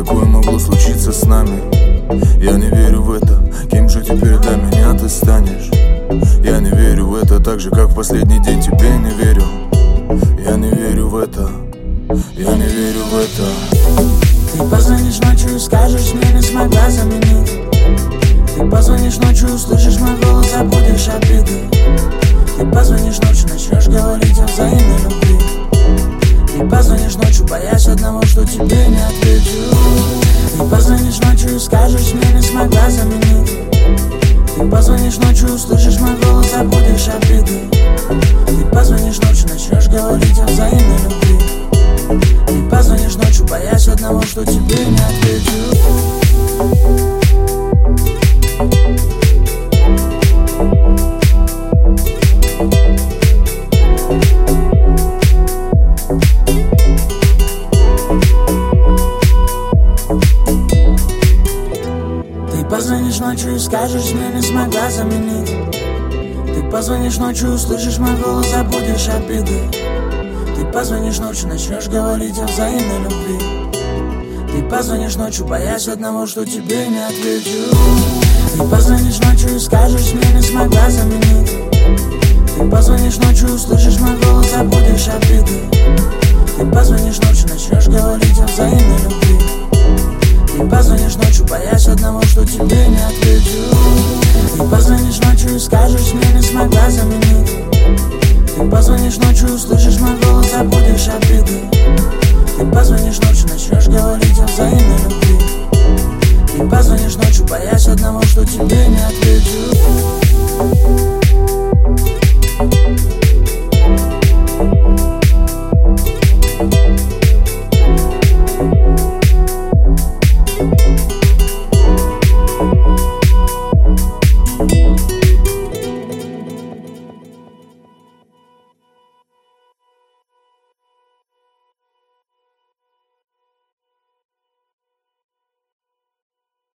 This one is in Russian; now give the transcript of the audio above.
такое могло случиться с нами? Я не верю в это, кем же теперь для меня ты станешь? Я не верю в это, так же как в последний день тебе не верю. Я не верю в это, я не верю в это. Ты позвонишь ночью и скажешь, мне не смогла заменить. Ты позвонишь ночью, услышишь мой голос, забудешь обиды. Ты позвонишь ночью, начнешь говорить о взаимной любви. Ты позвонишь ночью, боясь одного, что тебе не отвечу. Ты позвонишь ночью и скажешь, мне не смогла заменить. Ты позвонишь ночью, услышишь мой голос, забудешь обиды. Ты позвонишь ночью, начнешь говорить о взаимной любви. Ты позвонишь ночью, боясь одного, что тебе не отвечу. Ты позвонишь ночью и скажешь, мне не смогла заменить. Ты позвонишь ночью, услышишь мой голос, забудешь обиды. Ты позвонишь ночью, начнешь говорить о взаимной любви. Ты позвонишь ночью, боясь одного, что тебе не отвечу. Ты позвонишь ночью и скажешь, мне не смогла заменить. Ты позвонишь ночью, услышишь мой голос, забудешь обиды. Ты позвонишь ночью, начнешь говорить о взаимной любви. Ты позвонишь ночью, боясь одного, что тебе не отвечу. Ты позвонишь ночью и скажешь, мне не смогла заменить. Ты позвонишь ночью, услышишь мой голос, забудешь обиды. Ты позвонишь ночью, начнешь говорить о взаимной любви. Ты позвонишь ночью, боясь одного, что тебе не отвечу.